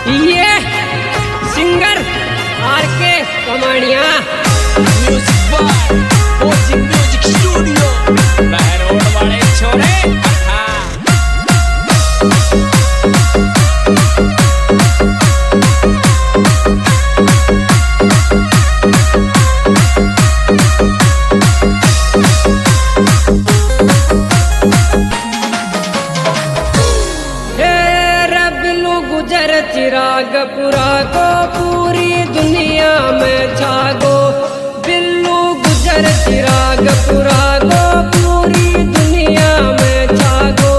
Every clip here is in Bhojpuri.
ये singer RK Kamania music by OG music studio Behror वाले छोरे चिराग पुरा को पूरी दुनिया में जागो बिल्लू गुजर चिराग पुरा को पूरी दुनिया में जागो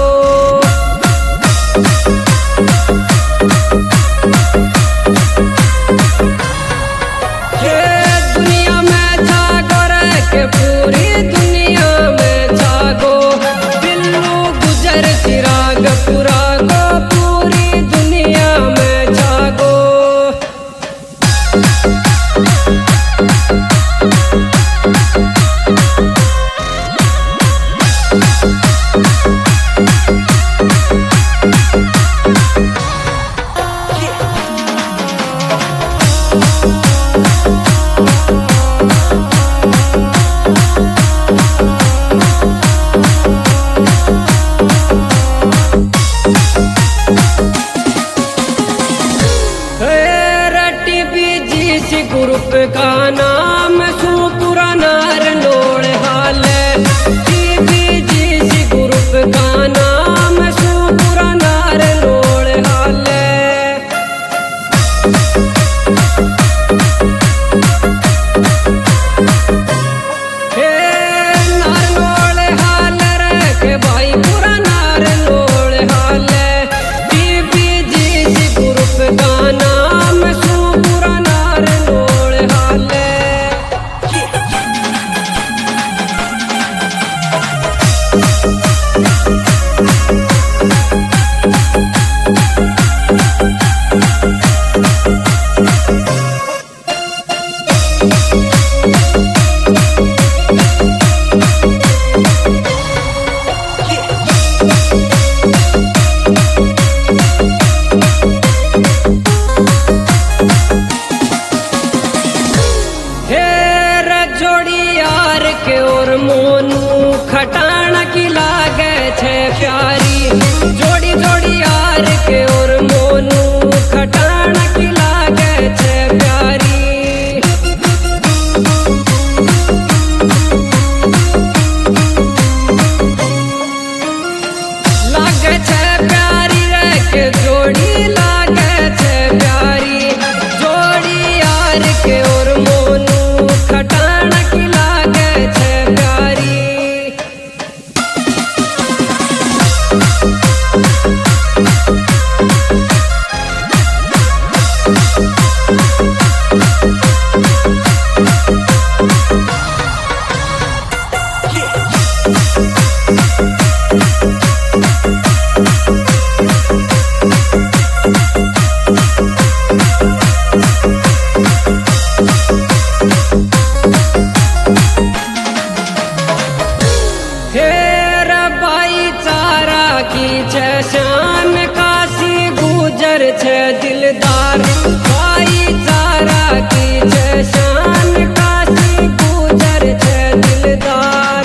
ये दुनिया में जागो रे के पूरी दुनिया में जागो बिल्लू गुजर चिराग पुरा को पूरी दुनिया में ग्रुप का नाम सुपुरा नार नोड़ हाल टीबीजीसी ग्रुप का नाम सुपुरा नार नोड़ हाल हे नार नोड़ हाल रे के भाई पुरा नार नोड़ हाल टीबीजीसी ग्रुप का नाम सुपुरा नार के और मोनू खटाना की लागे छे प्यारी जोड़ी जोड़ी यार के और मोनू खटाना की लागे छे प्यारी लागे छे प्यारी रे के जोड़ी लागे छे प्यारी जोड़ी यार के और मोनू खटाना की शान काशी गुजर छे दिलदार भाईचारा की छे शान काशी गुजर छे दिलदार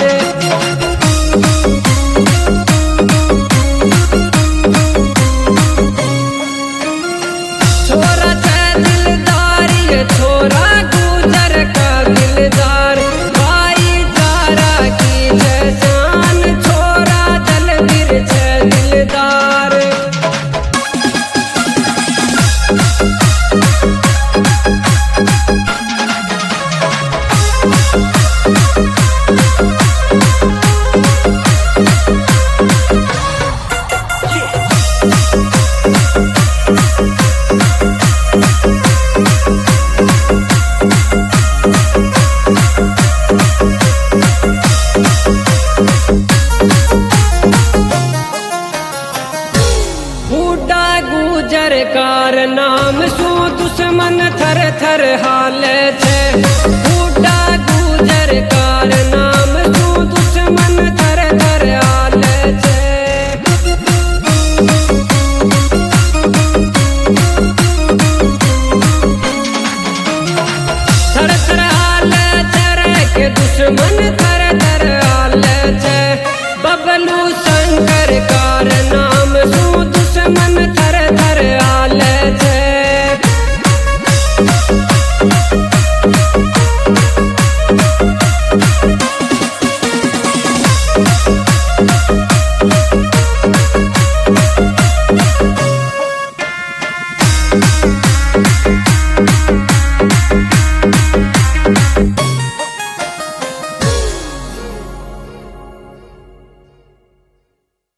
छोरा छे दिलदार ये छोरा गुजर का दिलदार भाईचारा की छे शान छोरा दलवीर छे दिलदार कार नाम सु दुश्मन थर थर हाल छे बूढ़ा गुजर कार